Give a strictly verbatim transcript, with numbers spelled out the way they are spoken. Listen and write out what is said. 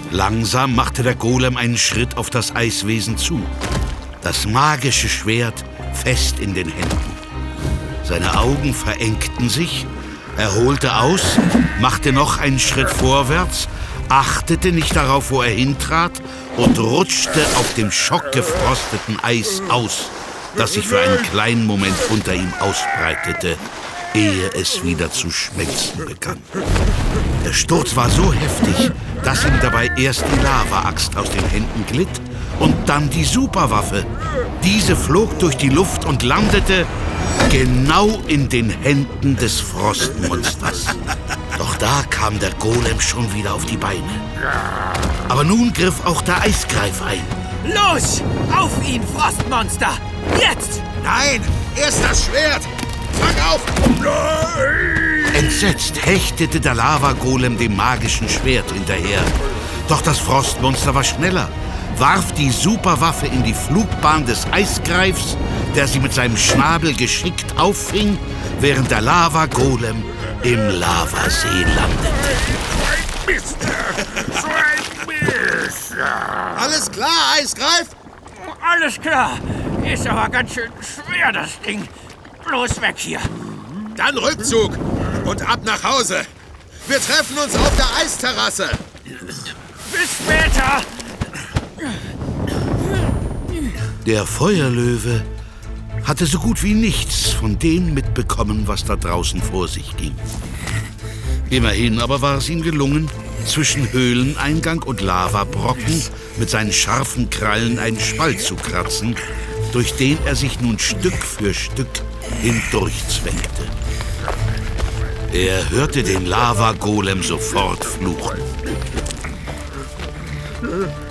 Langsam machte der Golem einen Schritt auf das Eiswesen zu. Das magische Schwert fest in den Händen. Seine Augen verengten sich, er holte aus, machte noch einen Schritt vorwärts, achtete nicht darauf, wo er hintrat und rutschte auf dem schockgefrosteten Eis aus, das sich für einen kleinen Moment unter ihm ausbreitete, ehe es wieder zu schmelzen begann. Der Sturz war so heftig, dass ihm dabei erst die Lava-Axt aus den Händen glitt und dann die Superwaffe. Diese flog durch die Luft und landete genau in den Händen des Frostmonsters. Doch da kam der Golem schon wieder auf die Beine. Aber nun griff auch der Eisgreif ein. Los! Auf ihn, Frostmonster! Jetzt! Nein! Erst das Schwert! Fang auf! Nein! Entsetzt hechtete der Lava-Golem dem magischen Schwert hinterher. Doch das Frostmonster war schneller, warf die Superwaffe in die Flugbahn des Eisgreifs, der sie mit seinem Schnabel geschickt auffing, während der Lava-Golem im Lavasee landete. Mist! So ein Mist! Alles klar, Eisgreif? Alles klar. Ist aber ganz schön schwer, das Ding. Bloß weg hier. Dann Rückzug und ab nach Hause. Wir treffen uns auf der Eisterrasse. Bis später. Der Feuerlöwe hatte so gut wie nichts von dem mitbekommen, was da draußen vor sich ging. Immerhin aber war es ihm gelungen, zwischen Höhleneingang und Lavabrocken mit seinen scharfen Krallen einen Spalt zu kratzen, durch den er sich nun Stück für Stück hindurchzwängte. Er hörte den Lava-Golem sofort fluchen.